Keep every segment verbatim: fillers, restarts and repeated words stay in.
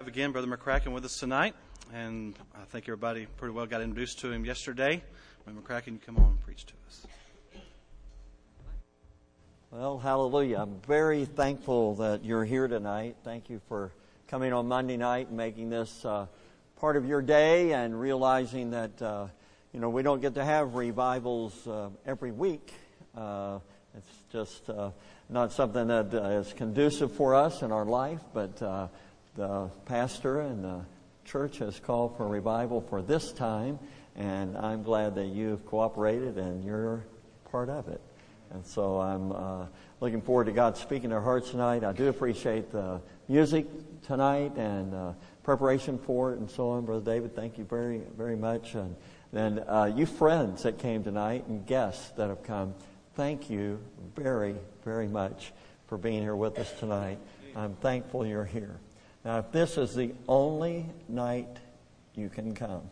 Again, Brother McCracken with us tonight, and I think everybody pretty well got introduced to him yesterday. Brother McCracken, you come on and preach to us. Well, hallelujah. I'm very thankful that you're here tonight. Thank you for coming on Monday night and making this uh, part of your day and realizing that, uh, you know, we don't get to have revivals uh, every week. Uh, it's just uh, not something that uh, is conducive for us in our life, but uh, the pastor and the church has called for revival for this time, and I'm glad that you've cooperated and you're part of it. And so I'm uh, looking forward to God speaking to our hearts tonight. I do appreciate the music tonight and uh, preparation for it and so on. Brother David, thank you very, very much. And then uh, you friends that came tonight and guests that have come, thank you very, very much for being here with us tonight. I'm thankful you're here. Now, if this is the only night you can come,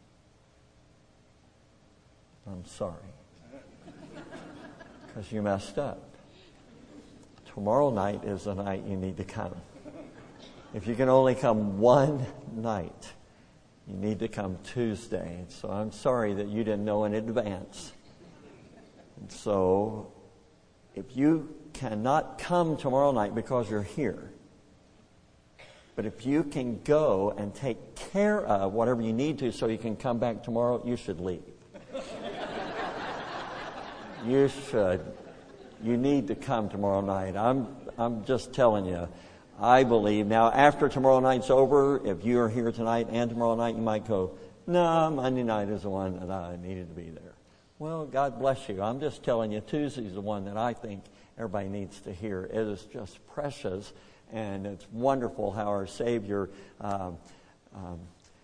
I'm sorry, because you messed up. Tomorrow night is the night you need to come. If you can only come one night, you need to come Tuesday. And so I'm sorry that you didn't know in advance. And so if you cannot come tomorrow night because you're here, but if you can go and take care of whatever you need to so you can come back tomorrow, you should leave. You should. You need to come tomorrow night. I'm I'm just telling you, I believe. Now, after tomorrow night's over, if you are here tonight and tomorrow night, you might go, no, Monday night is the one that I needed to be there. Well, God bless you. I'm just telling you, Tuesday's the one that I think everybody needs to hear. It is just precious. And it's wonderful how our Savior um, um,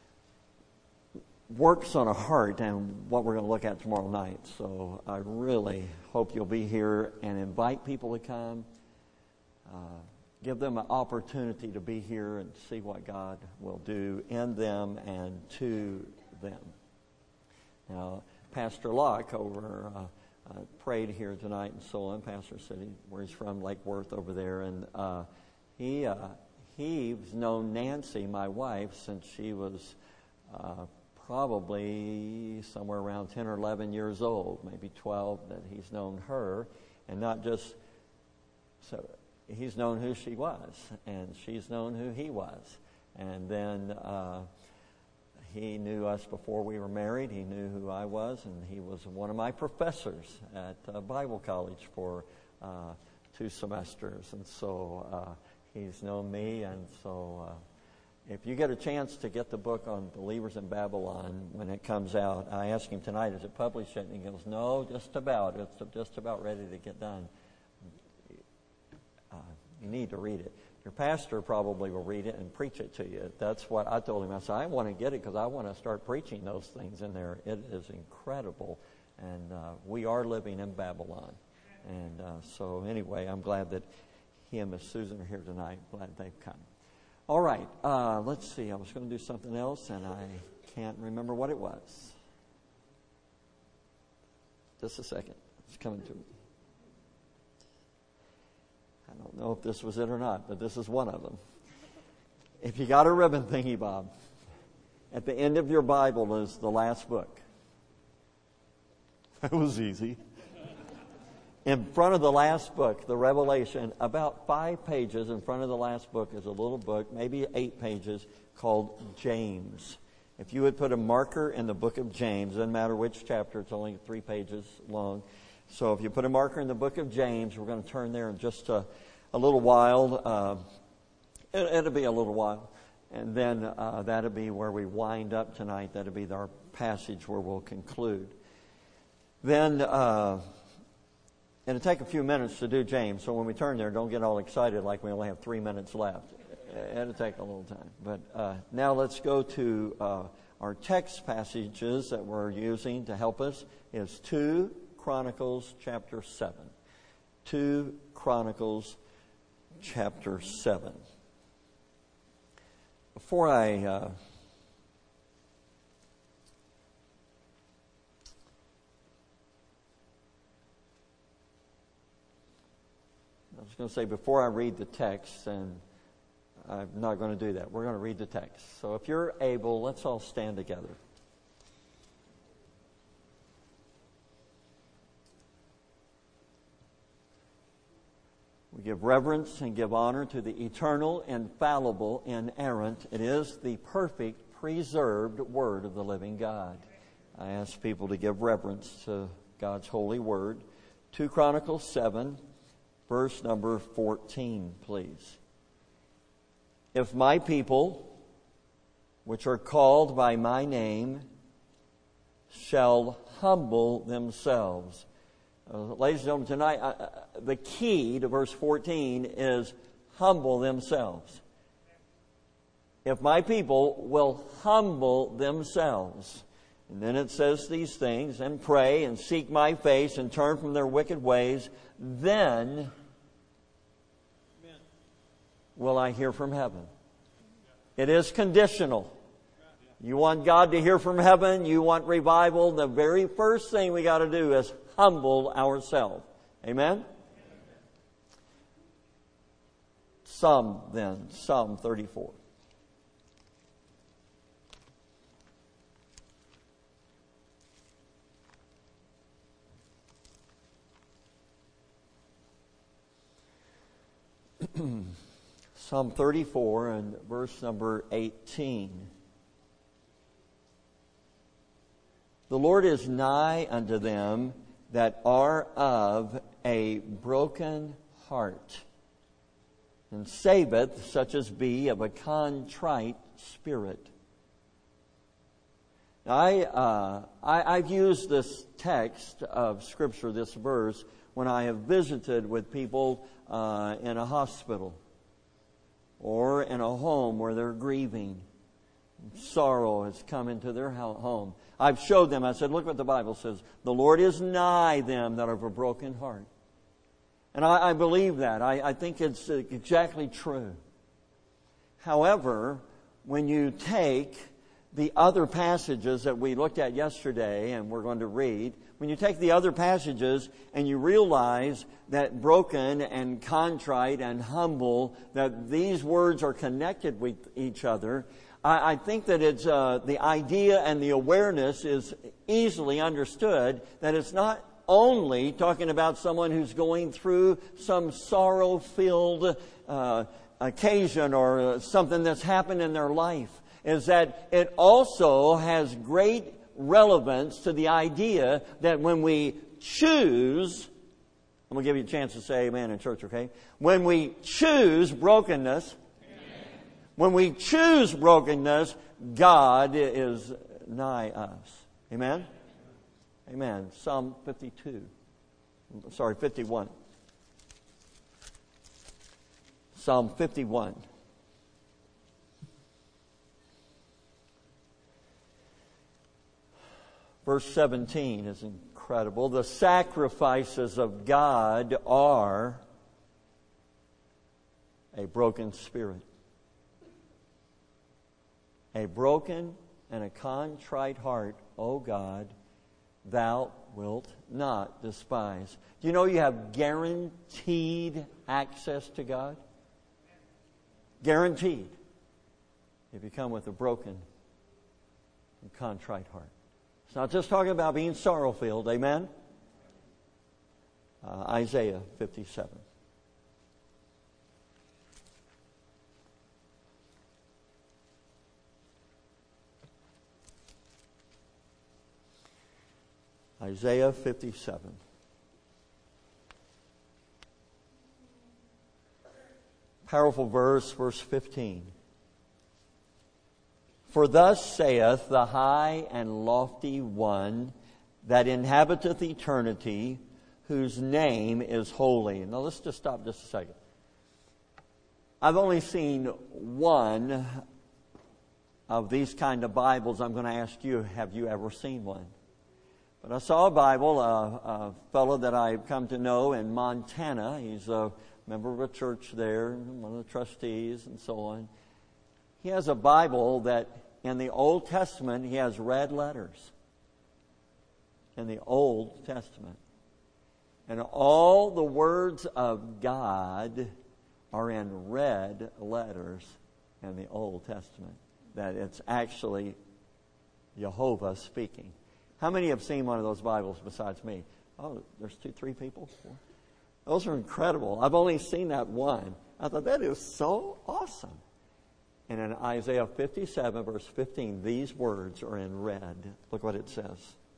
works on a heart, and what we're going to look at tomorrow night. So I really hope you'll be here and invite people to come. Uh, give them an opportunity to be here and see what God will do in them and to them. Now, Pastor Locke over uh, uh, prayed here tonight in Solon, Pastor City, where he's from, Lake Worth over there, and uh, He uh, he's known Nancy, my wife, since she was uh, probably somewhere around ten or eleven years old, maybe twelve, that he's known her. And not just, so he's known who she was, and she's known who he was. And then uh, he knew us before we were married. He knew who I was, and he was one of my professors at uh, Bible college for uh, two semesters. And so Uh, He's known me, and so uh, if you get a chance to get the book on Believers in Babylon when it comes out, I asked him tonight, is it published yet? And he goes, no, just about. It's just about ready to get done. Uh, you need to read it. Your pastor probably will read it and preach it to you. That's what I told him. I said, I want to get it because I want to start preaching those things in there. It is incredible, and uh, we are living in Babylon. And uh, so anyway, I'm glad that he and Miss Susan are here tonight. Glad they've come. All right. Uh, let's see. I was going to do something else, and I can't remember what it was. Just a second. It's coming to me. I don't know if this was it or not, but this is one of them. If you got a ribbon thingy, Bob, at the end of your Bible is the last book. That was easy. In front of the last book, the Revelation, about five pages in front of the last book is a little book, maybe eight pages, called James. If you would put a marker in the book of James, doesn't matter which chapter, it's only three pages long. So if you put a marker in the book of James, we're going to turn there in just a, a little while. Uh, it, it'll be a little while. And then uh, that'll be where we wind up tonight. That'll be our passage where we'll conclude. Then Uh, It'll take a few minutes to do James, so when we turn there, don't get all excited like we only have three minutes left. It'll take a little time. But uh, now let's go to uh, our text passages that we're using to help us. Is two Chronicles chapter seven. two Chronicles chapter seven. Before I... Uh, I was going to say, before I read the text, and I'm not going to do that. We're going to read the text. So if you're able, let's all stand together. We give reverence and give honor to the eternal, infallible, inerrant. It is the perfect, preserved Word of the living God. I ask people to give reverence to God's holy Word. Second Chronicles seven, verse number fourteen, please. If my people, which are called by my name, shall humble themselves. Uh, ladies and gentlemen, tonight, uh, the key to verse fourteen is humble themselves. If my people will humble themselves. And then it says these things, and pray and seek my face and turn from their wicked ways, then Amen. Will I hear from heaven. It is conditional. You want God to hear from heaven, you want revival, the very first thing we got to do is humble ourselves. Amen? Psalm then, Psalm thirty-four. Psalm thirty-four and verse number eighteen. The Lord is nigh unto them that are of a broken heart, and saveth such as be of a contrite spirit. Now, I, uh, I, I've used this text of Scripture, this verse, when I have visited with people uh, in a hospital or in a home where they're grieving. Sorrow has come into their home. I've showed them, I said, look what the Bible says. The Lord is nigh them that are of a broken heart. And I, I believe that. I, I think it's exactly true. However, when you take the other passages that we looked at yesterday and we're going to read, when you take the other passages and you realize that broken and contrite and humble, that these words are connected with each other, I, I think that it's uh, the idea and the awareness is easily understood that it's not only talking about someone who's going through some sorrow-filled uh, occasion or something that's happened in their life, is that it also has great relevance to the idea that when we choose, I'm going to give you a chance to say amen in church, okay? When we choose brokenness, amen. When we choose brokenness, God is nigh us. Amen? Amen. Psalm fifty-two. Sorry, fifty-one. Psalm fifty-one. Verse seventeen is incredible. The sacrifices of God are a broken spirit. A broken and a contrite heart, O God, thou wilt not despise. Do you know you have guaranteed access to God? Guaranteed. If you come with a broken and contrite heart. It's not just talking about being sorrow-filled. Amen? Uh, Isaiah fifty-seven. Isaiah fifty-seven. Powerful verse, verse fifteen. For thus saith the high and lofty one that inhabiteth eternity, whose name is holy. Now let's just stop just a second. I've only seen one of these kind of Bibles. I'm going to ask you, have you ever seen one? But I saw a Bible, a, a fellow that I've come to know in Montana. He's a member of a church there, one of the trustees and so on. He has a Bible that in the Old Testament, he has red letters. In the Old Testament. And all the words of God are in red letters and the Old Testament, that it's actually Jehovah speaking. How many have seen one of those Bibles besides me? Oh, there's two, three people? Four. Those are incredible. I've only seen that one. I thought, that is so awesome. And in Isaiah fifty-seven, verse fifteen, these words are in red. Look what it says.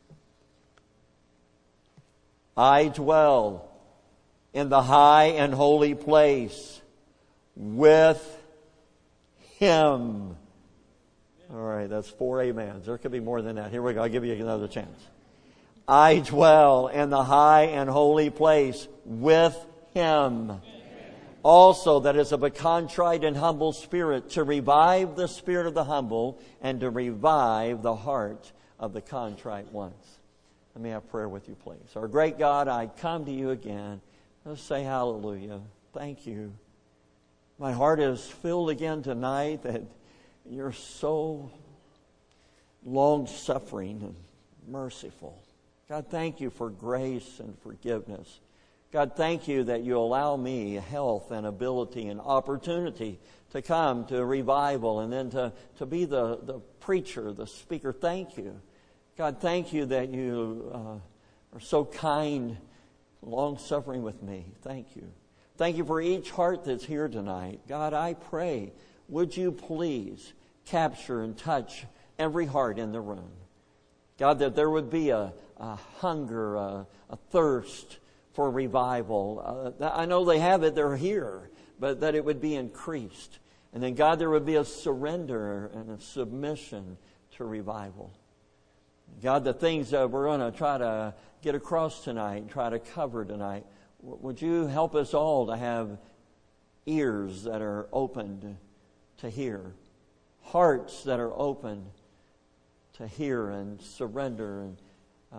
I dwell in the high and holy place with Him. All right, that's four amens. There could be more than that. Here we go. I'll give you another chance. I dwell in the high and holy place with Him. Amen. Also, that is of a contrite and humble spirit, to revive the spirit of the humble and to revive the heart of the contrite ones. Let me have prayer with you, please. Our great God, I come to you again. Let's say hallelujah. Thank you. My heart is filled again tonight that you're so long-suffering and merciful. God, thank you for grace and forgiveness. God, thank you that you allow me health and ability and opportunity to come to revival and then to, to be the, the preacher, the speaker. Thank you. God, thank you that you uh, are so kind, long-suffering with me. Thank you. Thank you for each heart that's here tonight. God, I pray, would you please capture and touch every heart in the room. God, that there would be a, a hunger, a, a thirst for revival. Uh, I know they have it, they're here, but that it would be increased. And then, God, there would be a surrender and a submission to revival. God, the things that we're going to try to get across tonight, try to cover tonight, would you help us all to have ears that are opened to hear, hearts that are open to hear and surrender and uh,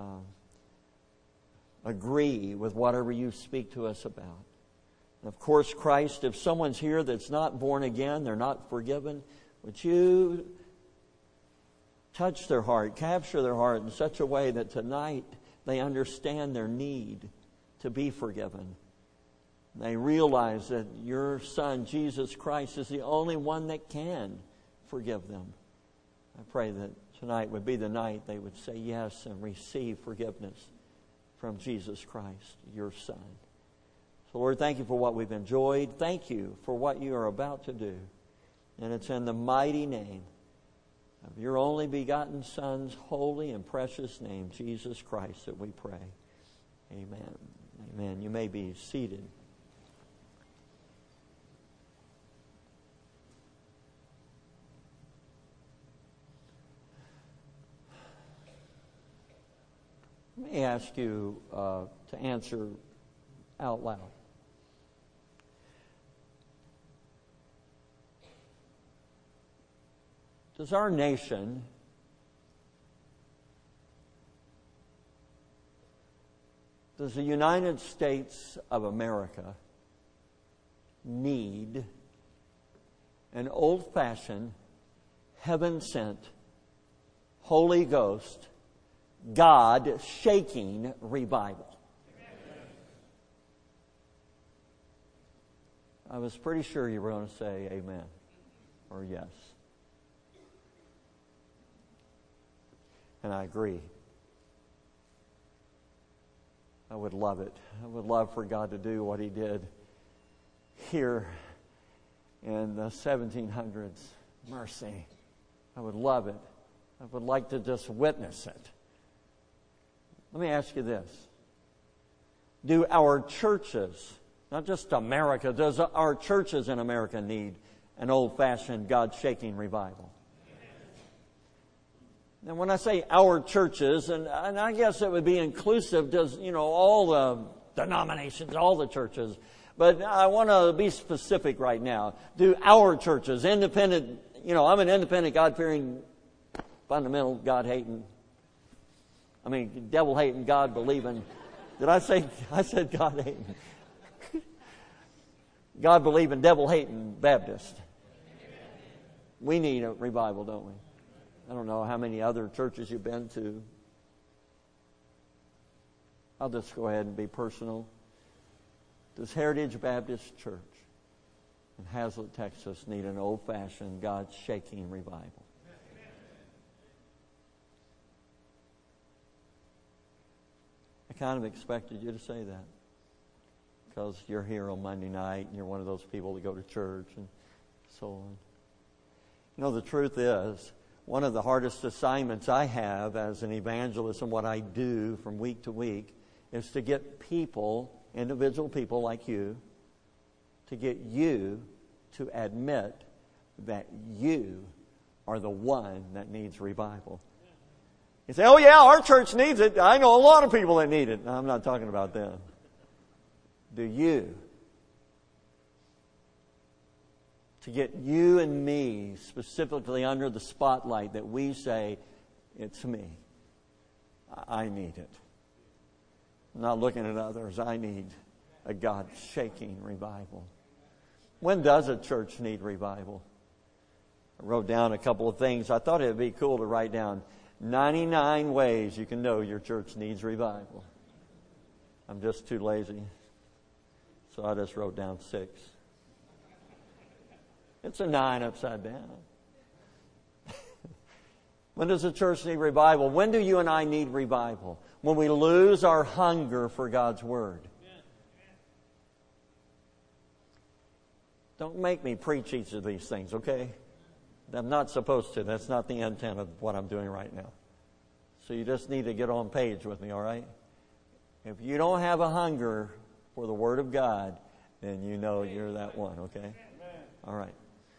agree with whatever you speak to us about. And of course, Christ, if someone's here that's not born again, they're not forgiven, would you touch their heart, capture their heart in such a way that tonight they understand their need to be forgiven. They realize that your Son, Jesus Christ, is the only one that can forgive them. I pray that tonight would be the night they would say yes and receive forgiveness from Jesus Christ, your Son. So, Lord, thank you for what we've enjoyed. Thank you for what you are about to do. And it's in the mighty name of your only begotten Son's holy and precious name, Jesus Christ, that we pray. Amen. Amen. You may be seated. Let me ask you uh, to answer out loud. Does our nation Does the United States of America need an old-fashioned, heaven-sent, Holy Ghost, God-shaking revival? I was pretty sure you were going to say amen or yes. And I agree. I would love it. I would love for God to do what He did here in the seventeen hundreds. Mercy. I would love it. I would like to just witness it. Let me ask you this. Do our churches, not just America, does our churches in America need an old-fashioned, God-shaking revival? And when I say our churches, and, and I guess it would be inclusive, does, you know, all the denominations, all the churches. But I want to be specific right now. Do our churches, independent, you know, I'm an independent, God-fearing, fundamental, God-hating, I mean, devil-hating, God-believing. Did I say, I said God-hating. God-believing, devil-hating Baptist. We need a revival, don't we? I don't know how many other churches you've been to. I'll just go ahead and be personal. Does Heritage Baptist Church and Hazlet, Texas need an old-fashioned, God-shaking revival. I kind of expected you to say that because you're here on Monday night and you're one of those people that go to church and so on. You know, the truth is, one of the hardest assignments I have as an evangelist and what I do from week to week is to get people, individual people like you, to get you to admit that you are the one that needs revival. You say, oh yeah, our church needs it. I know a lot of people that need it. No, I'm not talking about them. Do you? To get you and me specifically under the spotlight that we say, it's me. I need it. I'm not looking at others. I need a God-shaking revival. When does a church need revival? I wrote down a couple of things. I thought it would be cool to write down ninety-nine ways you can know your church needs revival. I'm just too lazy. So I just wrote down six. It's a nine upside down. When does a church need revival? When do you and I need revival? When we lose our hunger for God's Word. Don't make me preach each of these things, okay? I'm not supposed to. That's not the intent of what I'm doing right now. So you just need to get on page with me, all right? If you don't have a hunger for the Word of God, then you know you're that one, okay? All right.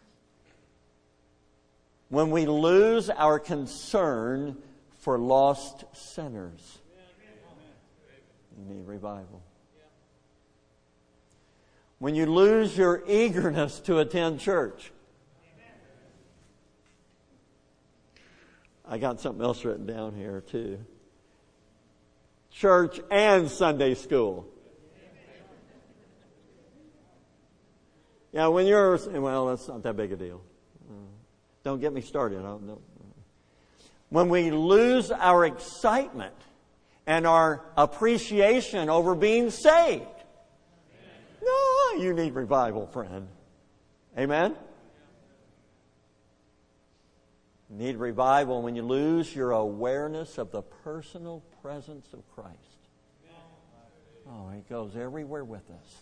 When we lose our concern for lost sinners, you need revival. When you lose your eagerness to attend church. I got something else written down here too. Church and Sunday school. Yeah, when you're, well, that's not that big a deal. Don't get me started. I don't know. When we lose our excitement and our appreciation over being saved. No, you need revival, friend. Amen? You need revival when you lose your awareness of the personal presence of Christ. Oh, He goes everywhere with us.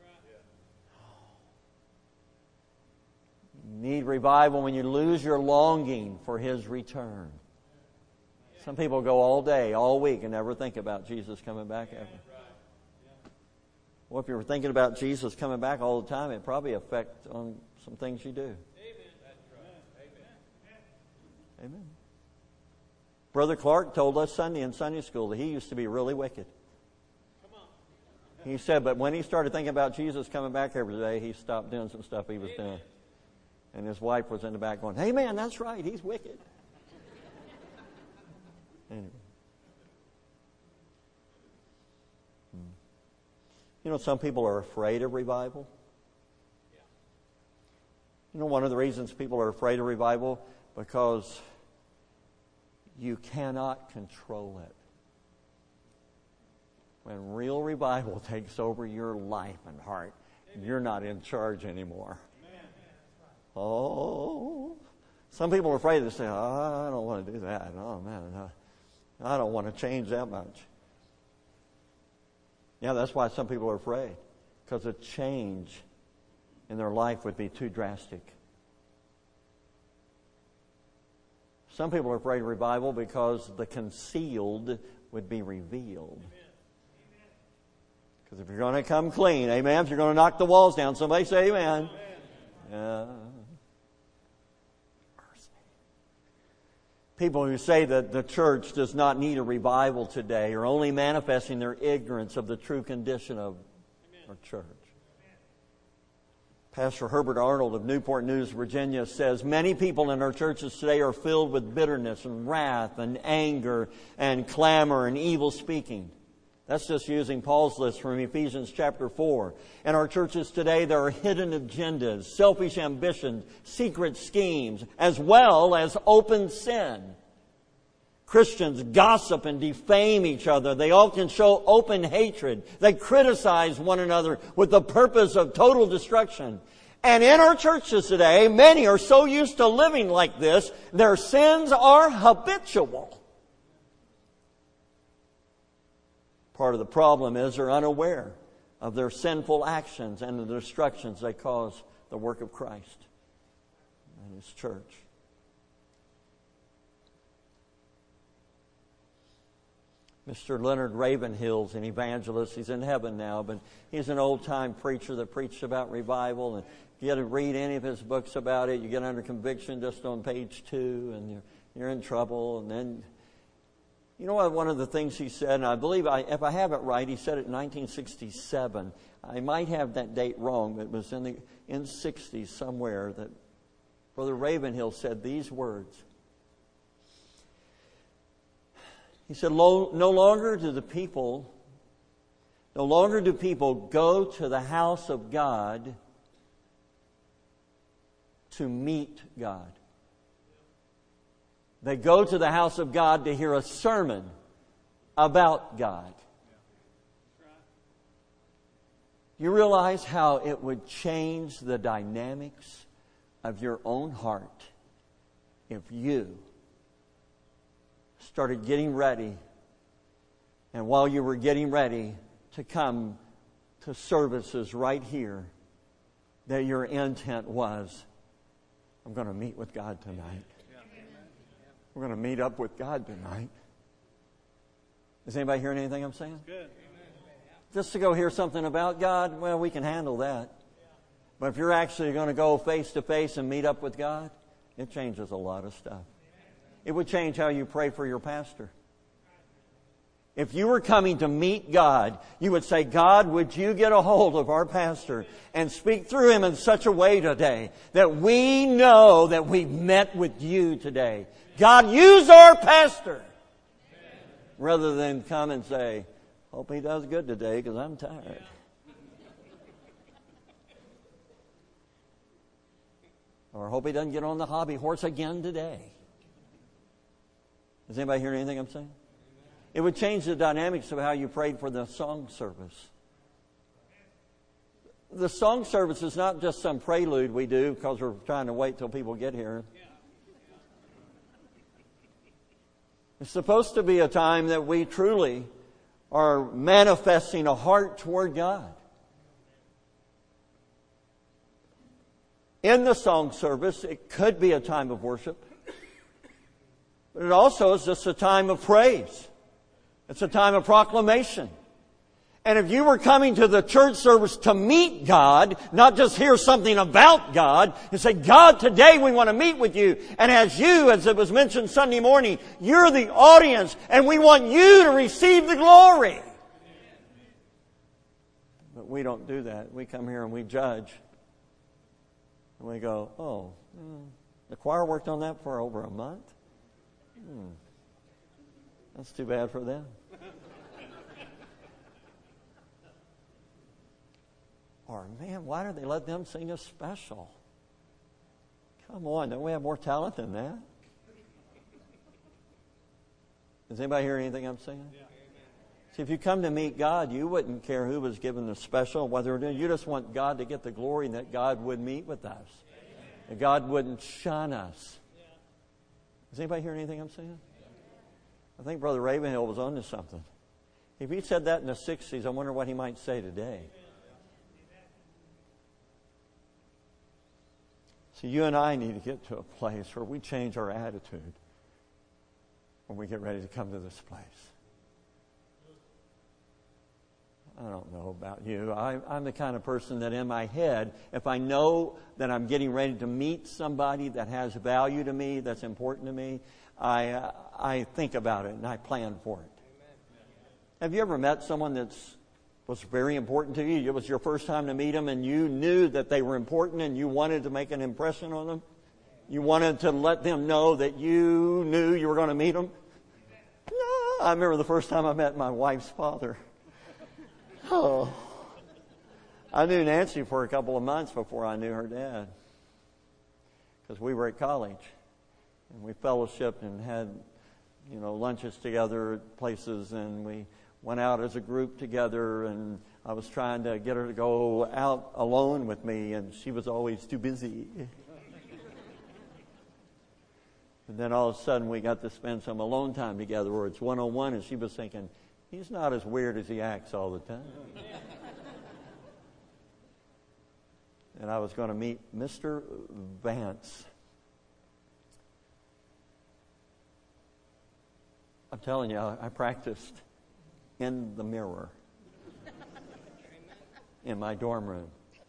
You need revival when you lose your longing for His return. Some people go all day, all week, and never think about Jesus coming back ever. Well, if you were thinking about Jesus coming back all the time, it probably affects on some things you do. Amen. Brother Clark told us Sunday in Sunday school that he used to be really wicked. He said, but when he started thinking about Jesus coming back every day, he stopped doing some stuff he was doing. And his wife was in the back going, hey man, that's right, he's wicked. Anyway. You know, some people are afraid of revival. You know, one of the reasons people are afraid of revival, because you cannot control it. When real revival takes over your life and heart, you're not in charge anymore. Oh, some people are afraid to say, oh, I don't want to do that. Oh, man, I don't want to change that much. Yeah, that's why some people are afraid, because a change in their life would be too drastic. Some people are afraid of revival because the concealed would be revealed. Because if you're going to come clean, amen, if you're going to knock the walls down, somebody say amen. Yeah. People who say that the church does not need a revival today are only manifesting their ignorance of the true condition of our church. Pastor Herbert Arnold of Newport News, Virginia says, many people in our churches today are filled with bitterness and wrath and anger and clamor and evil speaking. That's just using Paul's list from Ephesians chapter four. In our churches today, there are hidden agendas, selfish ambitions, secret schemes, as well as open sin. Christians gossip and defame each other. They often show open hatred. They criticize one another with the purpose of total destruction. And in our churches today, many are so used to living like this, their sins are habitual. Part of the problem is they're unaware of their sinful actions and the destructions they cause the work of Christ and His church. Mister Leonard Ravenhill's an evangelist. He's in heaven now, but he's an old-time preacher that preached about revival. And if you had to read any of his books about it, you get under conviction just on page two, and you're, you're in trouble. And then, you know what? One of the things he said, and I believe, I, if I have it right, he said it in nineteen sixty-seven. I might have that date wrong, but it was in the in sixties somewhere that Brother Ravenhill said these words. He said, no longer do the people, no longer do people go to the house of God to meet God. They go to the house of God to hear a sermon about God. You realize how it would change the dynamics of your own heart if you started getting ready, and while you were getting ready to come to services right here, that your intent was, I'm going to meet with God tonight. We're going to meet up with God tonight. Is anybody hearing anything I'm saying? Good. Just to go hear something about God, well, we can handle that. But if you're actually going to go face to face and meet up with God, it changes a lot of stuff. It would change how you pray for your pastor. If you were coming to meet God, you would say, God, would you get a hold of our pastor and speak through him in such a way today that we know that we've met with you today. God, use our pastor. Rather than come and say, hope he does good today because I'm tired. Or hope he doesn't get on the hobby horse again today. Does anybody hear anything I'm saying? It would change the dynamics of how you prayed for the song service. The song service is not just some prelude we do because we're trying to wait till people get here. It's supposed to be a time that we truly are manifesting a heart toward God. In the song service, it could be a time of worship. But it also is just a time of praise. It's a time of proclamation. And if you were coming to the church service to meet God, not just hear something about God, and say, God, today we want to meet with you. And as you, as it was mentioned Sunday morning, you're the audience, and we want you to receive the glory. But we don't do that. We come here and we judge. And we go, oh, the choir worked on that for over a month? Hmm. That's too bad for them. Or, man, why don't they let them sing a special? Come on, don't we have more talent than that? Does anybody hear anything I'm saying? Yeah. See, if you come to meet God, you wouldn't care who was given the special, whether you just want God to get the glory and that God would meet with us. That God wouldn't shun us. Does anybody hear anything I'm saying? I think Brother Ravenhill was on to something. If he said that in the sixties, I wonder what he might say today. So you and I need to get to a place where we change our attitude when we get ready to come to this place. I don't know about you. I, I'm the kind of person that in my head, if I know that I'm getting ready to meet somebody that has value to me, that's important to me, I uh, I think about it and I plan for it. Have you ever met someone that's was very important to you? It was your first time to meet them and you knew that they were important and you wanted to make an impression on them? You wanted to let them know that you knew you were going to meet them? No, I remember the first time I met my wife's father. Oh, I knew Nancy for a couple of months before I knew her dad. Because we were at college. And we fellowshipped and had, you know, lunches together at places. And we went out as a group together. And I was trying to get her to go out alone with me, and she was always too busy. And then all of a sudden we got to spend some alone time together where it's one-on-one, and she was thinking, he's not as weird as he acts all the time. And I was going to meet Mister Vance. I'm telling you, I practiced in the mirror in my dorm room.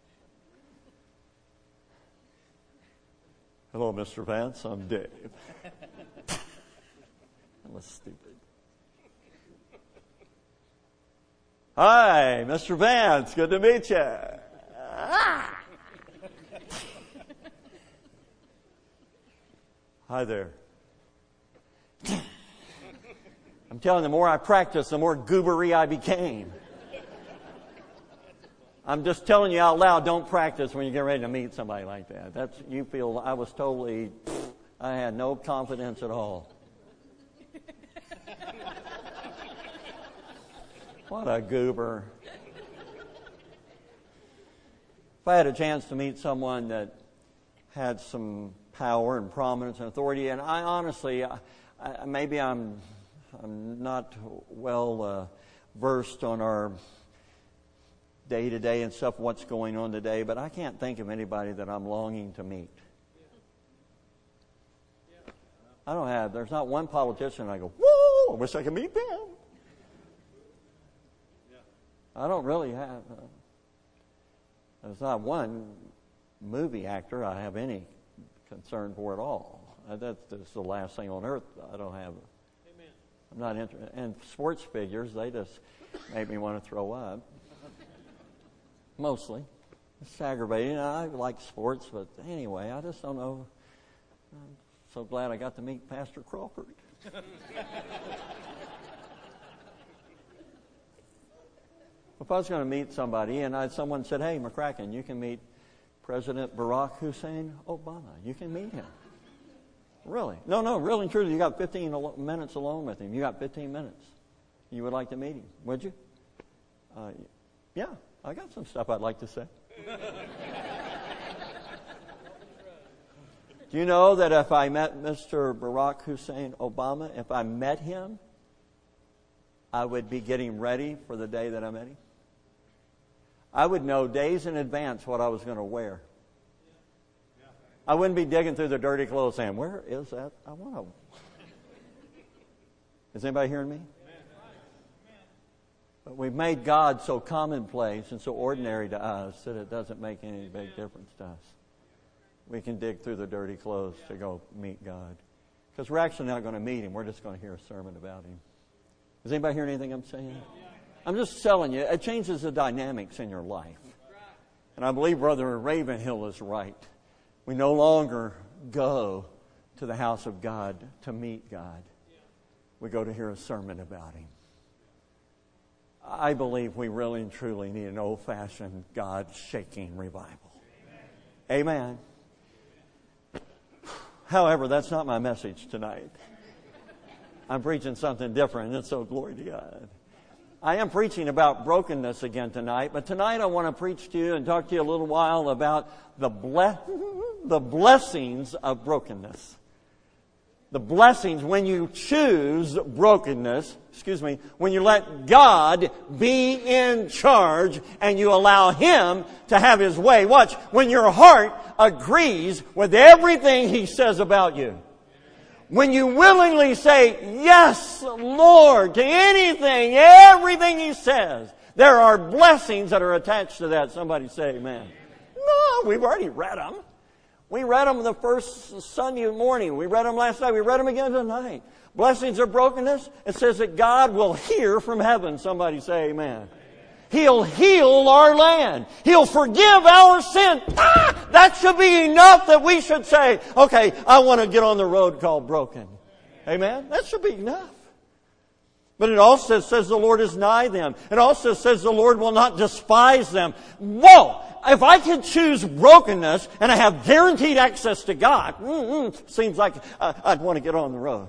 Hello, Mister Vance. I'm Dave. That was stupid. Hi, Mister Vance. Good to meet you. Ah. Hi there. I'm telling you, the more I practiced, the more goobery I became. I'm just telling you out loud, don't practice when you get ready to meet somebody like that. That's, you feel, I was totally, I had no confidence at all. What a goober. If I had a chance to meet someone that had some power and prominence and authority, and I honestly, I, I, maybe I'm, I'm not well uh, versed on our day to day and stuff, what's going on today, but I can't think of anybody that I'm longing to meet. I don't have, there's not one politician I go, whoa, I wish I could meet them. I don't really have, uh, there's not one movie actor I have any concern for at all. Uh, that's, that's the last thing on earth I don't have. Amen. I'm not interested. And sports figures, they just make me want to throw up. Mostly. It's aggravating. I like sports, but anyway, I just don't know. I'm so glad I got to meet Pastor Crawford. If I was going to meet somebody and I, someone said, hey, McCracken, you can meet President Barack Hussein Obama. You can meet him. Really? No, no, really and truly, you got fifteen al- minutes alone with him. You got fifteen minutes. You would like to meet him, would you? Uh, yeah, I got some stuff I'd like to say. Do you know that if I met Mister Barack Hussein Obama, if I met him, I would be getting ready for the day that I met him? I would know days in advance what I was going to wear. I wouldn't be digging through the dirty clothes saying, where is that? I want to. Is anybody hearing me? But we've made God so commonplace and so ordinary to us that it doesn't make any big difference to us. We can dig through the dirty clothes to go meet God. Because we're actually not going to meet Him. We're just going to hear a sermon about Him. Is anybody hearing anything I'm saying? I'm just telling you, it changes the dynamics in your life. And I believe Brother Ravenhill is right. We no longer go to the house of God to meet God. We go to hear a sermon about Him. I believe we really and truly need an old-fashioned God-shaking revival. Amen. However, that's not my message tonight. I'm preaching something different, and so glory to God. I am preaching about brokenness again tonight, but tonight I want to preach to you and talk to you a little while about the ble- the blessings of brokenness. The blessings when you choose brokenness, excuse me, when you let God be in charge and you allow Him to have His way. Watch, when your heart agrees with everything He says about you. When you willingly say, yes, Lord, to anything, everything He says, there are blessings that are attached to that. Somebody say amen. No, we've already read them. We read them the first Sunday morning. We read them last night. We read them again tonight. Blessings of brokenness. It says that God will hear from heaven. Somebody say amen. He'll heal our land. He'll forgive our sin. Ah, that should be enough that we should say, okay, I want to get on the road called broken. Amen? That should be enough. But it also says the Lord is nigh them. It also says the Lord will not despise them. Whoa! If I could choose brokenness and I have guaranteed access to God, mm-mm, seems like uh, I'd want to get on the road.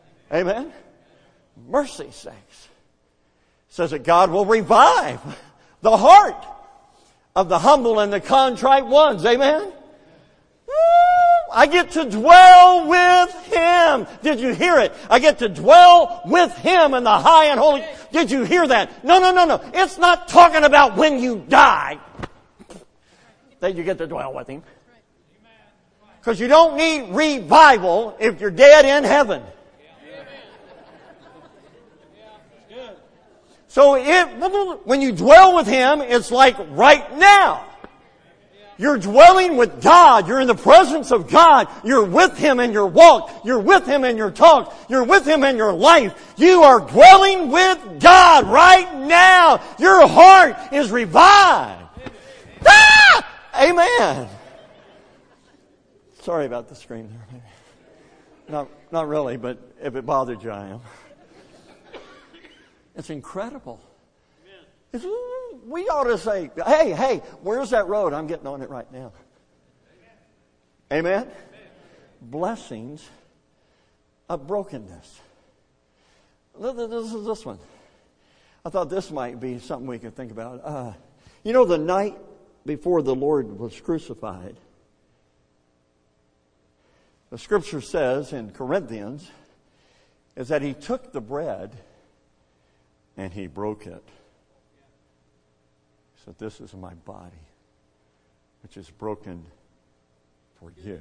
Amen? Mercy sakes. Says that God will revive The heart of the humble and the contrite ones. Amen? Woo! I get to dwell with Him. Did you hear it? I get to dwell with Him in the high and holy. Did you hear that? No, no, no, no. It's not talking about when you die that you get to dwell with Him. Because you don't need revival if you're dead in heaven. So it, when you dwell with Him, it's like right now. You're dwelling with God. You're in the presence of God. You're with Him in your walk. You're with Him in your talk. You're with Him in your life. You are dwelling with God right now. Your heart is revived. Ah! Amen. Sorry about the scream there. Not, not really, but if it bothered you, I am. It's incredible. It's, we ought to say, hey, hey, where's that road? I'm getting on it right now. Amen? Amen? Blessings of brokenness. This is this one. I thought this might be something we could think about. Uh, you know, the night before the Lord was crucified, the Scripture says in Corinthians is that He took the bread and He broke it. He said, this is my body, which is broken for you.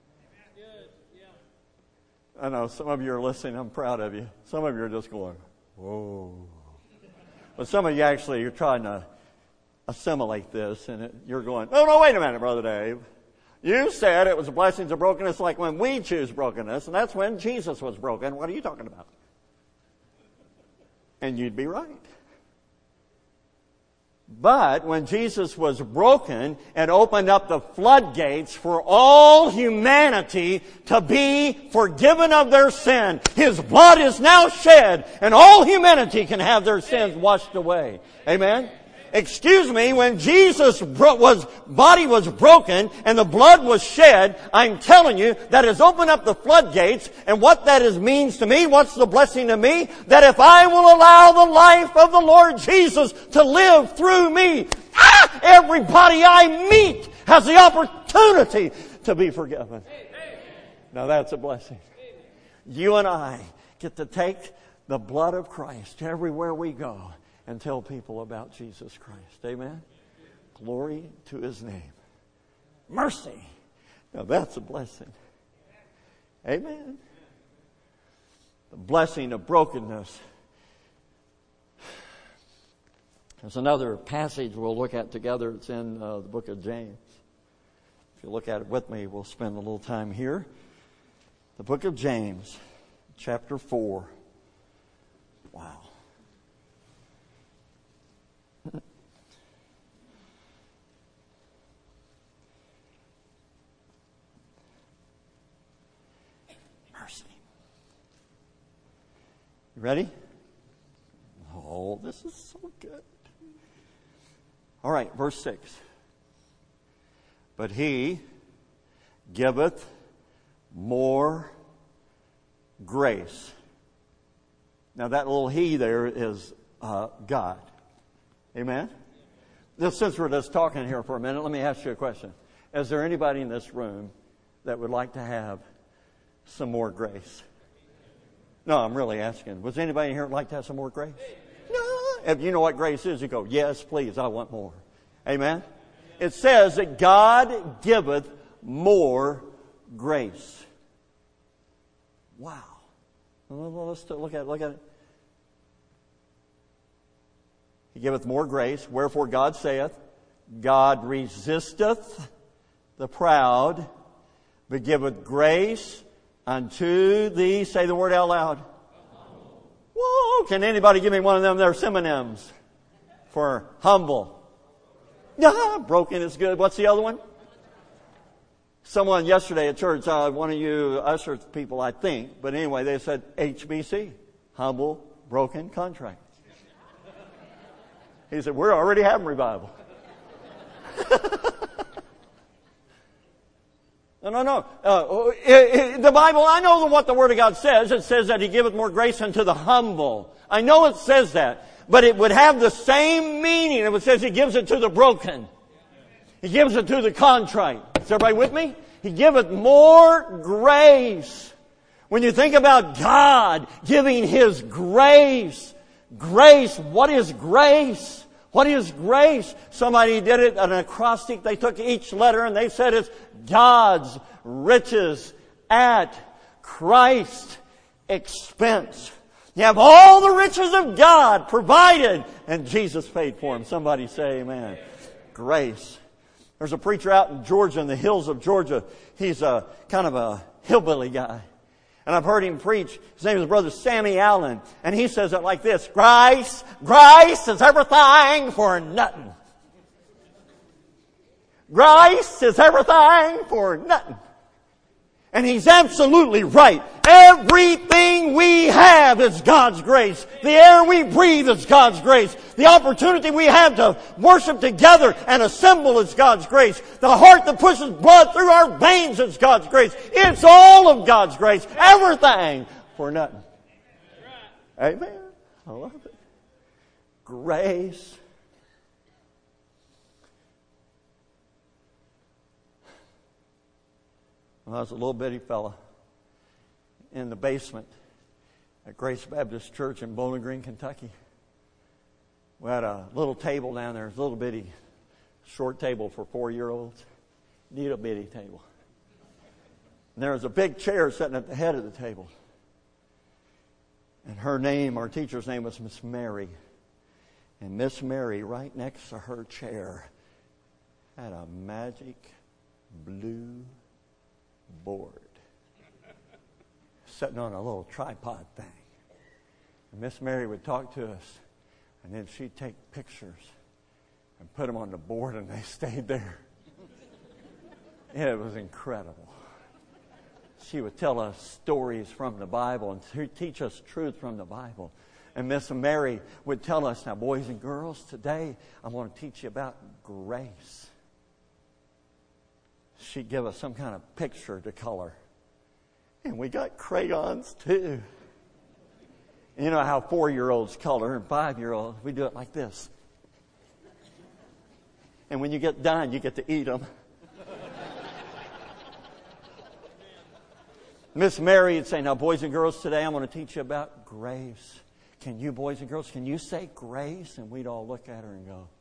I know some of you are listening. I'm proud of you. Some of you are just going, whoa. But some of you actually, you're trying to assimilate this, and it, you're going, no, no, wait a minute, Brother Dave. You said it was blessings of brokenness like when we choose brokenness, and that's when Jesus was broken. What are you talking about? And you'd be right. But when Jesus was broken and opened up the floodgates for all humanity to be forgiven of their sin, His blood is now shed and all humanity can have their sins washed away. Amen? Excuse me, when Jesus' bro- was, body was broken and the blood was shed, I'm telling you, that has opened up the floodgates. And what that is means to me, what's the blessing to me? That if I will allow the life of the Lord Jesus to live through me, ah, everybody I meet has the opportunity to be forgiven. Now that's a blessing. You and I get to take the blood of Christ everywhere we go and tell people about Jesus Christ. Amen? Glory to His name. Mercy. Now that's a blessing. Amen? The blessing of brokenness. There's another passage we'll look at together. It's in uh, the book of James. If you look at it with me, we'll spend a little time here. The book of James, chapter four. Wow. Mercy. You ready? Oh, this is so good. All right, verse six. But He giveth more grace. Now that little He there is uh, God. Amen? Just since we're just talking here for a minute, let me ask you a question. Is there anybody in this room that would like to have some more grace? No, I'm really asking. Was anybody here like to have some more grace? No. If you know what grace is, you go, yes, please, I want more. Amen? It says that God giveth more grace. Wow. Let's look at it. Look at it. He giveth more grace. Wherefore God saith, God resisteth the proud, but giveth grace unto thee. Say the word out loud. Whoa! Can anybody give me one of them there synonyms for humble? Yeah, broken is good. What's the other one? Someone yesterday at church, uh, one of you usher people, I think, but anyway, they said H B C, humble, broken, contrite. He said, we're already having revival. No, no, no. Uh, it, it, the Bible, I know what the Word of God says. It says that He giveth more grace unto the humble. I know it says that. but it would have the same meaning. It says He gives it to the broken. He gives it to the contrite. Is everybody with me? He giveth more grace. When you think about God giving His grace, grace, what is grace? What is grace? Somebody did it, an acrostic. They took each letter and they said it's God's riches at Christ's expense. You have all the riches of God provided, and Jesus paid for them. Somebody say amen. Grace. There's a preacher out in Georgia, in the hills of Georgia. He's a kind of a hillbilly guy. And I've heard him preach. His name is Brother Sammy Allen. And he says it like this. Grace, grace is everything for nothing. Grace is everything for nothing. And he's absolutely right. Everything we have is God's grace. The air we breathe is God's grace. The opportunity we have to worship together and assemble is God's grace. The heart that pushes blood through our veins is God's grace. It's all of God's grace. Everything for nothing. Amen. I love it. Grace. When I was a little bitty fella in the basement at Grace Baptist Church in Bowling Green, Kentucky, we had a little table down there, a little bitty short table for four-year-olds, little bitty table. And there was a big chair sitting at the head of the table. And her name, our teacher's name was Miss Mary. And Miss Mary, right next to her chair, had a magic blue board sitting on a little tripod thing. And Miss Mary would talk to us, and then she'd take pictures and put them on the board, and they stayed there. It was incredible. She would tell us stories from the Bible and teach us truth from the Bible. And Miss Mary would tell us, now boys and girls, today I'm going to teach you about grace. She'd give us some kind of picture to color. And we got crayons too. You know how four-year-olds color and five-year-olds, we do it like this. And when you get done, you get to eat them. Miss Mary would say, now boys and girls, today I'm going to teach you about grace. Can you boys and girls, can you say grace? And we'd all look at her and go,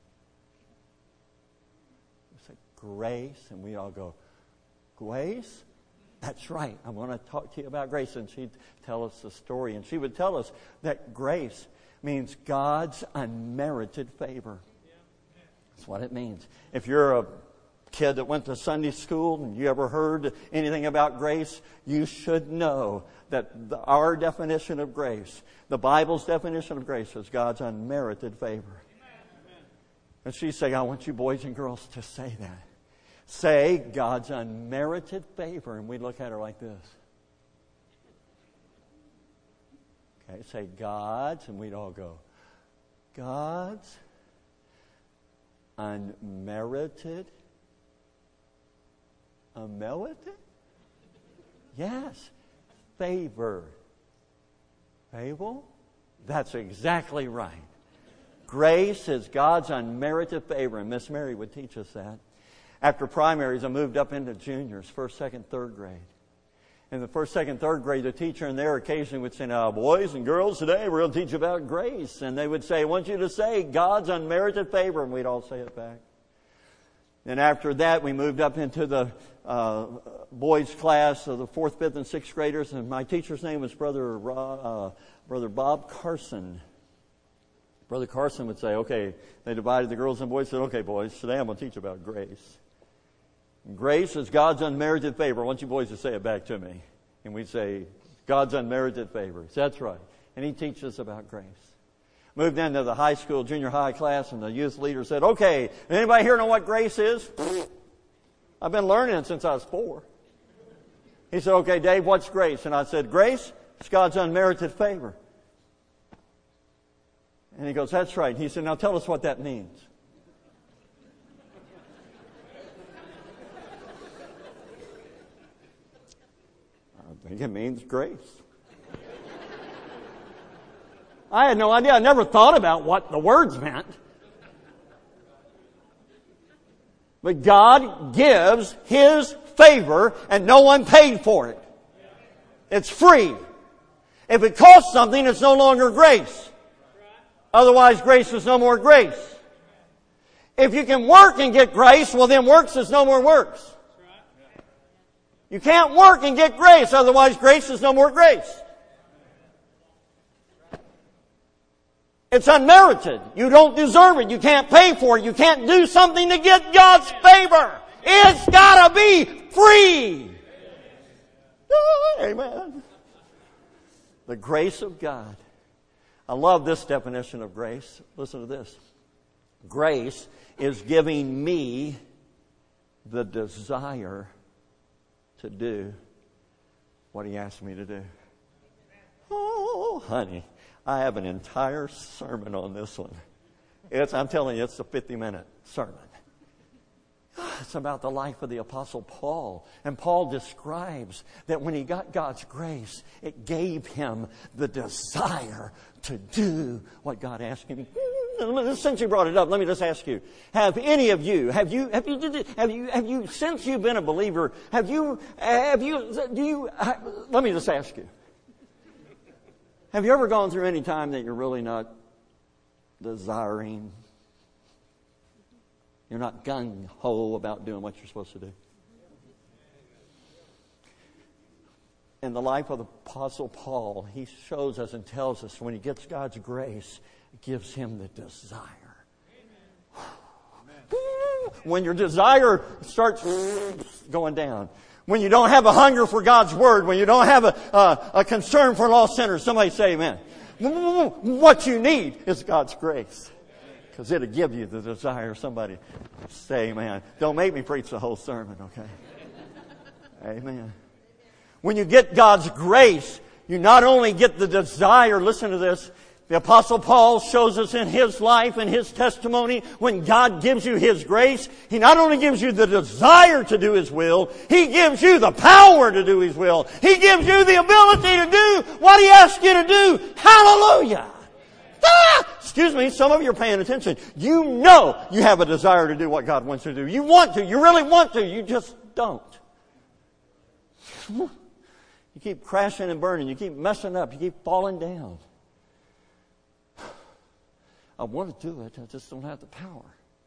grace, and we all go, grace? That's right. I'm going to talk to you about grace. And she'd tell us the story. And she would tell us that grace means God's unmerited favor. That's what it means. If you're a kid that went to Sunday school and you ever heard anything about grace, you should know that the, our definition of grace, the Bible's definition of grace, is God's unmerited favor. And she'd say, I want you boys and girls to say that. Say God's unmerited favor. And we look at her like this. Okay, say God's, and we'd all go, God's unmerited, unmerited? Yes, favor. Favor? That's exactly right. Grace is God's unmerited favor, and Miss Mary would teach us that. After primaries, I moved up into juniors, first, second, third grade. In the first, second, third grade, the teacher in there occasionally would say, now, boys and girls, today we're going to teach you about grace. And they would say, I want you to say God's unmerited favor, and we'd all say it back. And after that, we moved up into the uh, boys' class of the fourth, fifth, and sixth graders, and my teacher's name was Brother uh, Brother Bob Carson. Brother Carson would say, okay, they divided the girls and boys, said, okay, boys, today I'm going to teach about grace. Grace is God's unmerited favor. I want you boys to say it back to me. And we'd say, God's unmerited favor. So that's right. And he teaches us about grace. Moved into the high school, junior high class, and the youth leader said, okay, anybody here know what grace is? I've been learning it since I was four. He said, okay, Dave, what's grace? And I said, grace is God's unmerited favor. And he goes, that's right. He said, now tell us what that means. I think it means grace. I had no idea. I never thought about what the words meant. But God gives His favor and no one paid for it. It's free. If it costs something, it's no longer grace. Otherwise, grace is no more grace. If you can work and get grace, well then works is no more works. You can't work and get grace, otherwise grace is no more grace. It's unmerited. You don't deserve it. You can't pay for it. You can't do something to get God's favor. It's gotta be free. Oh, amen. The grace of God. I love this definition of grace. Listen to this. Grace is giving me the desire to do what He asked me to do. Oh, honey. I have an entire sermon on this one. It's, I'm telling you, it's a fifty-minute sermon. It's about the life of the Apostle Paul. And Paul describes that when he got God's grace, it gave him the desire to do what God asked him. Since you brought it up, let me just ask you: Have any of you, have you, have you, have you, have you, since you've been a believer, have you, have you, do you? Let me just ask you: Have you ever gone through any time that you're really not desiring? You're not gung-ho about doing what you're supposed to do. In the life of the Apostle Paul, he shows us and tells us when he gets God's grace, it gives him the desire. Amen. When your desire starts going down, when you don't have a hunger for God's Word, when you don't have a, a, a concern for lost sinners, somebody say amen. What you need is God's grace. Because it'll give you the desire. Somebody say amen. Don't make me preach the whole sermon, okay? Amen. When you get God's grace, you not only get the desire, listen to this, the Apostle Paul shows us in his life and his testimony, when God gives you His grace, He not only gives you the desire to do His will, He gives you the power to do His will. He gives you the ability to do what He asks you to do. Hallelujah! Ah! Excuse me, some of you are paying attention. You know you have a desire to do what God wants you to do. You want to. You really want to. You just don't. You keep crashing and burning. You keep messing up. You keep falling down. I want to do it. I just don't have the power.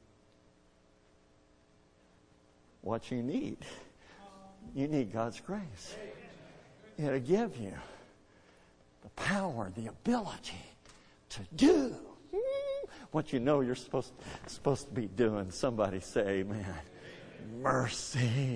What you need, you need God's grace. It'll give you the power, the ability to do what you know you're supposed, supposed to be doing. Somebody say amen. Mercy.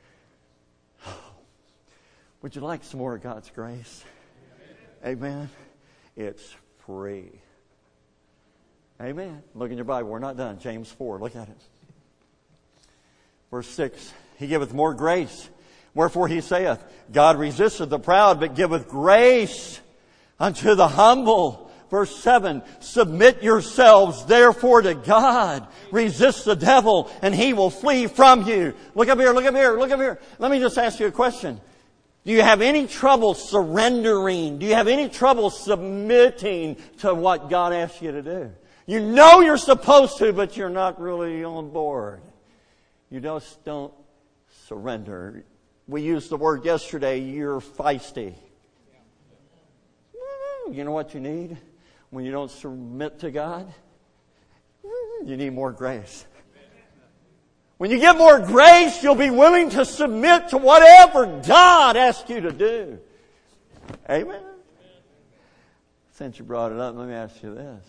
Would you like some more of God's grace? Amen. It's free. Amen. Look in your Bible. We're not done. James four. Look at it. Verse six. He giveth more grace. Wherefore he saith, God resisteth the proud, but giveth grace unto the humble. Verse seven, submit yourselves therefore to God. Resist the devil and he will flee from you. Look up here, look up here, look up here. Let me just ask you a question. Do you have any trouble surrendering? Do you have any trouble submitting to what God asks you to do? You know you're supposed to, but you're not really on board. You just don't surrender. We used the word yesterday, you're feisty. You know what you need? When you don't submit to God, you need more grace. When you get more grace, you'll be willing to submit to whatever God asks you to do. Amen? Since you brought it up, let me ask you this.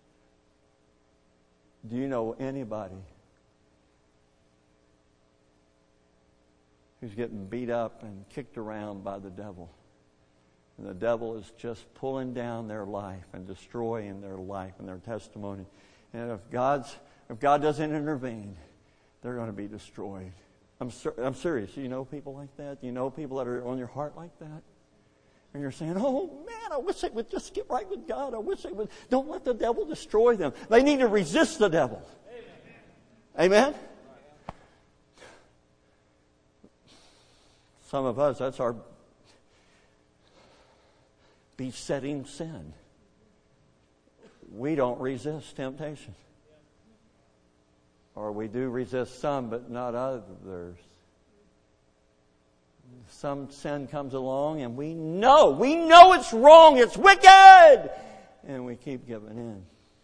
Do you know anybody who's getting beat up and kicked around by the devil? And the devil is just pulling down their life and destroying their life and their testimony. And if God's, if God doesn't intervene, they're going to be destroyed. I'm ser- I'm serious. You know people like that? You know people that are on your heart like that? And you're saying, oh man, I wish they would just get right with God. I wish they would. Don't let the devil destroy them. They need to resist the devil. Amen? Amen? Some of us, that's our besetting sin. we don't resist temptation. Or we do resist some, but not others. Some sin comes along and we know, we know it's wrong, it's wicked, and we keep giving in.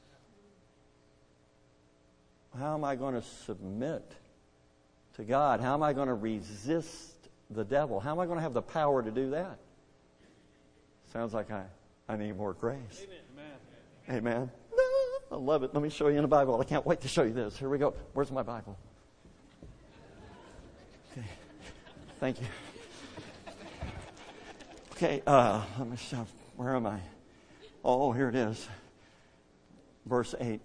How am I going to submit to God? How am I going to resist the devil? How am I going to have the power to do that? Sounds like I, I need more grace. Amen. Amen. I love it. Let me show you in the Bible. I can't wait to show you this. Here we go. Where's my Bible? Okay. Thank you. Okay, uh, let me see. Where am I? Oh, here it is. Verse eight.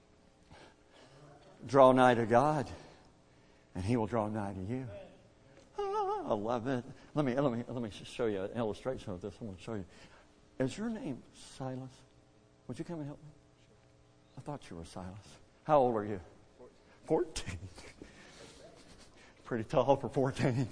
Draw nigh to God, and He will draw nigh to you. Ah, I love it. Let me let me let me show you an illustration of this. I'm going to show you. Is your name Silas? Would you come and help me? I thought you were Silas. How old are you? Fourteen. Pretty tall for fourteen.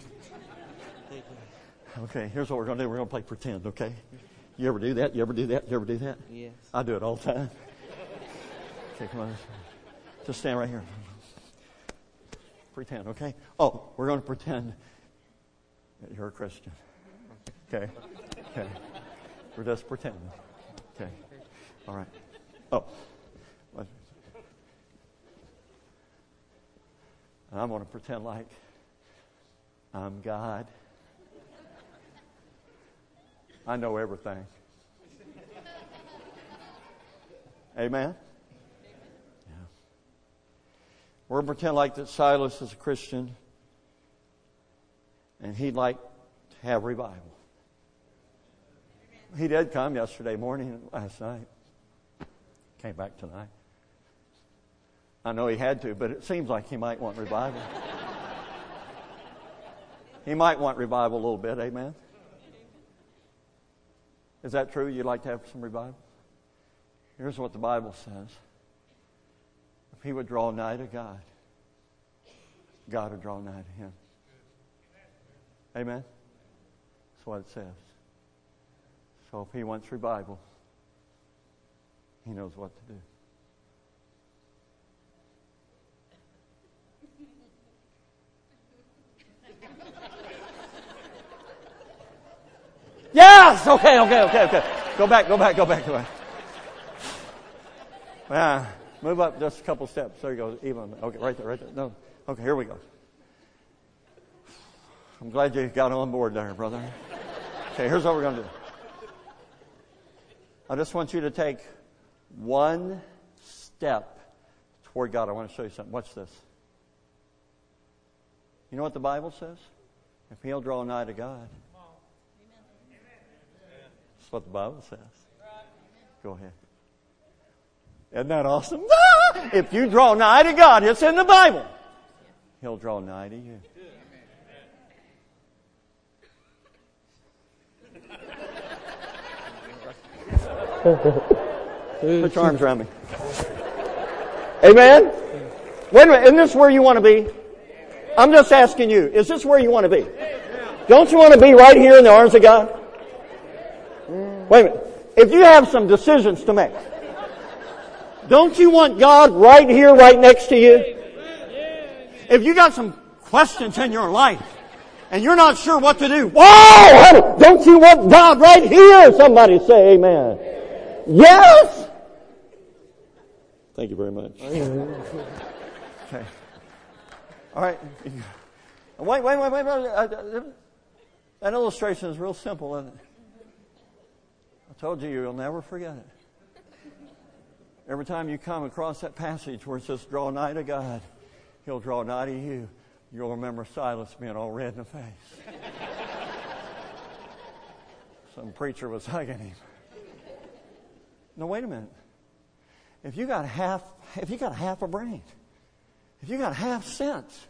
Okay, here's what we're going to do. We're going to play pretend, okay? You ever do that? You ever do that? You ever do that? Yes. I do it all the time. Okay, come on. Just stand right here. Pretend, okay? Oh, we're going to pretend that you're a Christian. Okay? Okay. We're just pretending. Okay. All right. Oh. I'm going to pretend like I'm God. I know everything. Amen? Yeah. We're going to pretend like that Silas is a Christian and he'd like to have revival. He did come yesterday morning and last night. Came back tonight. I know he had to, but it seems like he might want revival. He might want revival a little bit, amen? Is that true? You'd like to have some revival? Here's what the Bible says. If he would draw nigh to God, God would draw nigh to him. Amen? That's what it says. So if he wants revival, he knows what to do. Yes! Okay, okay, okay, okay. Go back, go back, go back, go back. Ah, move up just a couple steps. There you go. Even. Okay, right there, right there. No. Okay, here we go. I'm glad you got on board there, brother. Okay, here's what we're going to do. I just want you to take one step toward God. I want to show you something. Watch this. You know what the Bible says? If he'll draw nigh to God. That's what the Bible says. Go ahead. Isn't that awesome? If you draw nigh to God, it's in the Bible. He'll draw nigh to you. Put your arms around me. Amen? Wait a minute. Isn't this where you want to be? I'm just asking you. Is this where you want to be? Don't you want to be right here in the arms of God? Wait a minute. If you have some decisions to make, don't you want God right here, right next to you? If you got some questions in your life and you're not sure what to do, whoa! Don't you want God right here? Somebody say amen. Yes! Thank you very much. Okay. All right. Wait, wait, wait, wait. wait. That illustration is real simple, isn't it? I told you you'll never forget it. Every time you come across that passage where it says, draw nigh to God, he'll draw nigh to you. You'll remember Silas being all red in the face. Some preacher was hugging him. No, wait a minute. If you got half, if you got half a brain, if you got half sense,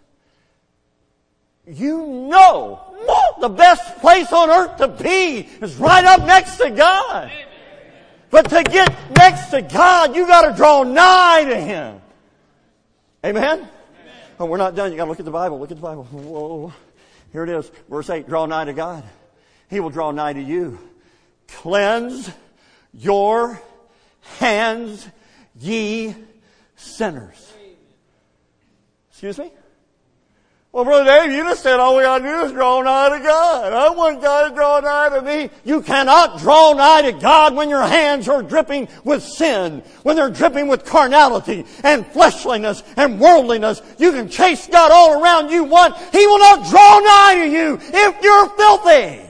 you know the best place on earth to be is right up next to God. But to get next to God, you got to draw nigh to Him. Amen? Oh, we're not done. You got to look at the Bible. Look at the Bible. Whoa. Here it is. Verse eight. Draw nigh to God. He will draw nigh to you. Cleanse your hands, ye sinners. Excuse me? Well, Brother Dave, you just said all we got to do is draw nigh to God. I want God to draw nigh to me. You cannot draw nigh to God when your hands are dripping with sin, when they're dripping with carnality and fleshliness and worldliness. You can chase God all around you want. He will not draw nigh to you if you're filthy.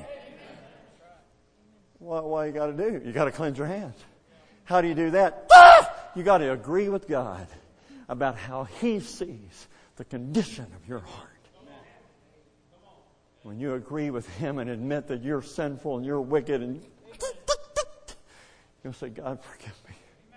What, what you got to do? You got to cleanse your hands. How do you do that? Ah! You got to agree with God about how He sees the condition of your heart. When you agree with Him and admit that you're sinful and you're wicked, and you'll say, God, forgive me.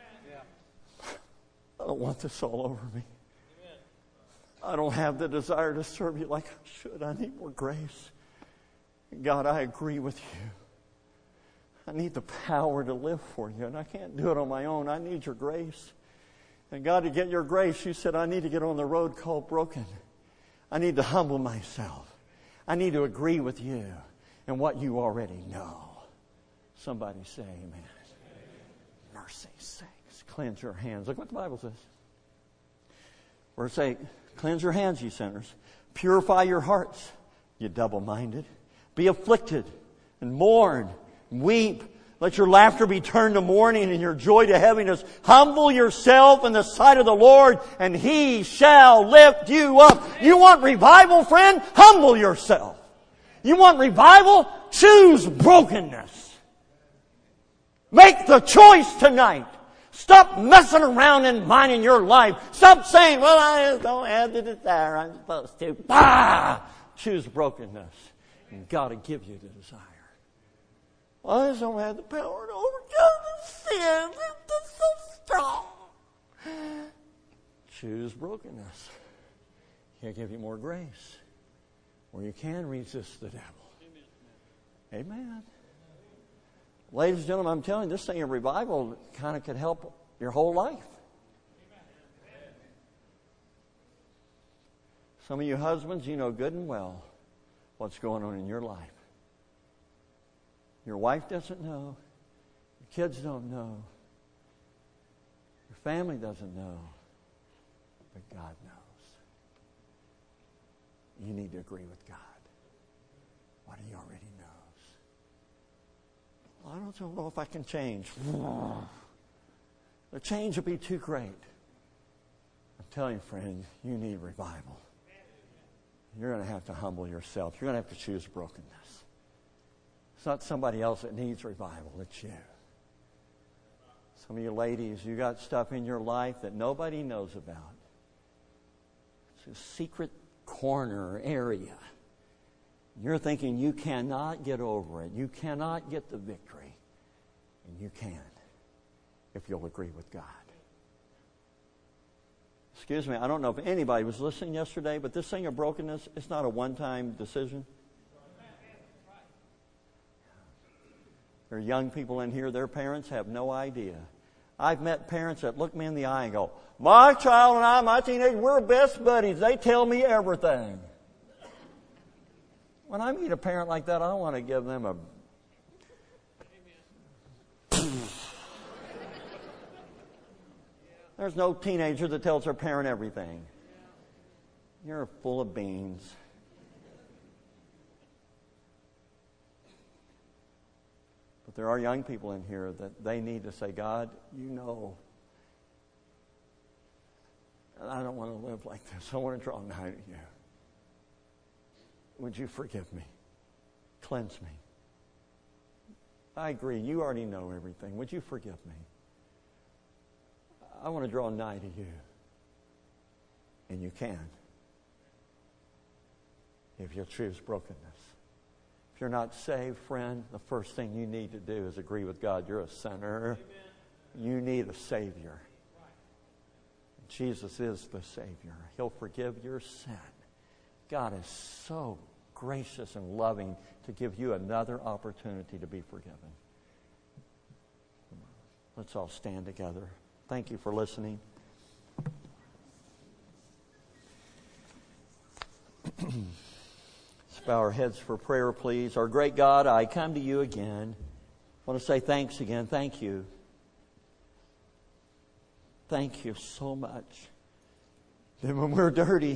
I don't want this all over me. I don't have the desire to serve you like I should. I need more grace. God, I agree with you. I need the power to live for you, and I can't do it on my own. I need your grace. And God, to get your grace, you said, I need to get on the road called broken. I need to humble myself. I need to agree with you and what you already know. Somebody say amen. Mercy sakes. Cleanse your hands. Look what the Bible says. We're saying, cleanse your hands, ye sinners. Purify your hearts, you double-minded. Be afflicted and mourn and weep. Let your laughter be turned to mourning and your joy to heaviness. Humble yourself in the sight of the Lord, and He shall lift you up. You want revival, friend? Humble yourself. You want revival? Choose brokenness. Make the choice tonight. Stop messing around and minding your life. Stop saying, well, I just don't have the desire I'm supposed to. Ah! Choose brokenness, and God will give you the desire. Well, I just don't have the power to overcome the sin. It's so strong. Choose brokenness. He'll give you more grace. Or you can resist the devil. Amen. Amen. Ladies and gentlemen, I'm telling you, this thing of revival kind of could help your whole life. Some of you husbands, you know good and well what's going on in your life. Your wife doesn't know. Your kids don't know. Your family doesn't know. But God knows. You need to agree with God. What He already knows. Well, I don't know if I can change. The change will be too great. I'm telling you, friend, you need revival. You're going to have to humble yourself. You're going to have to choose brokenness. It's not somebody else that needs revival. It's you. Some of you ladies, you got stuff in your life that nobody knows about. It's a secret corner area. You're thinking you cannot get over it. You cannot get the victory. And you can if you'll agree with God. Excuse me, I don't know if anybody was listening yesterday, but this thing of brokenness, it's not a one-time decision. There are young people in here, their parents have no idea. I've met parents that look me in the eye and go, my child and I, my teenager, we're best buddies. They tell me everything. When I meet a parent like that, I want to give them a... There's no teenager that tells their parent everything. You're full of beans. But there are young people in here that they need to say, God, you know, I don't want to live like this. I want to draw nigh to you. Would you forgive me? Cleanse me. I agree. You already know everything. Would you forgive me? I want to draw nigh to you. And you can. If you'll choose brokenness. If you're not saved, friend, the first thing you need to do is agree with God. You're a sinner. Amen. You need a Savior. Right. Jesus is the Savior. He'll forgive your sin. God is so gracious and loving to give you another opportunity to be forgiven. Let's all stand together. Thank you for listening. Let's bow our heads for prayer, please. Our great God, I come to you again. I want to say thanks again. Thank you. thank you so much that when we're dirty,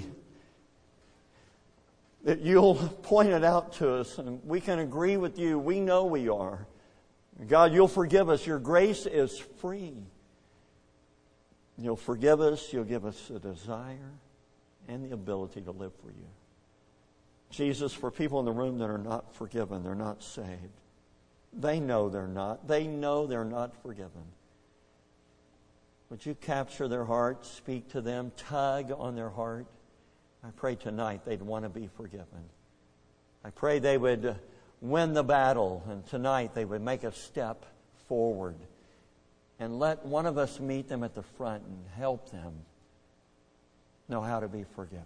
that you'll point it out to us and we can agree with you. We know we are. God, you'll forgive us. Your grace is free. You'll forgive us. You'll give us a desire and the ability to live for you. Jesus, for people in the room that are not forgiven, they're not saved. They know they're not. They know they're not forgiven. Would you capture their hearts, speak to them, tug on their heart? I pray tonight they'd want to be forgiven. I pray they would win the battle, and tonight they would make a step forward and let one of us meet them at the front and help them know how to be forgiven.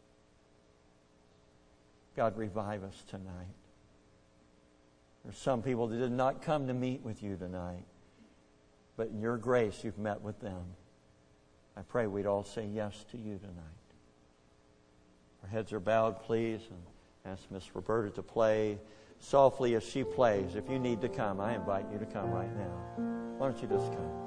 God, revive us tonight. There's some people that did not come to meet with you tonight, but in your grace you've met with them. I pray we'd all say yes to you tonight. Our heads are bowed, please, and ask Miss Roberta to play softly as she plays. If you need to come, I invite you to come right now. Why don't you just come?